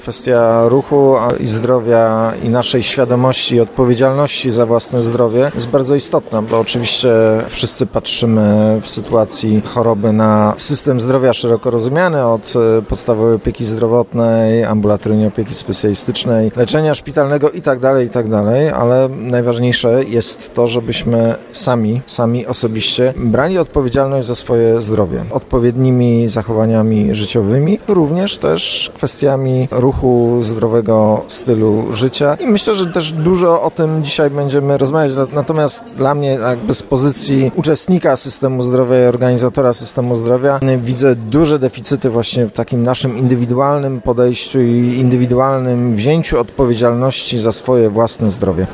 Kwestia ruchu i zdrowia i naszej świadomości i odpowiedzialności za własne zdrowie jest bardzo istotna, bo oczywiście wszyscy patrzymy w sytuacji choroby na system zdrowia szeroko rozumiany, od podstawowej opieki zdrowotnej, ambulatoryjnej opieki specjalistycznej, leczenia szpitalnego itd., ale najważniejsze jest to, żebyśmy sami osobiście brali odpowiedzialność za swoje zdrowie odpowiednimi zachowaniami życiowymi, również też kwestiami ruchu, zdrowego stylu życia i myślę, że też dużo o tym dzisiaj będziemy rozmawiać, natomiast dla mnie jakby z pozycji uczestnika systemu zdrowia i organizatora systemu zdrowia widzę duże deficyty właśnie w takim naszym indywidualnym podejściu i indywidualnym wzięciu odpowiedzialności za swoje własne zdrowie.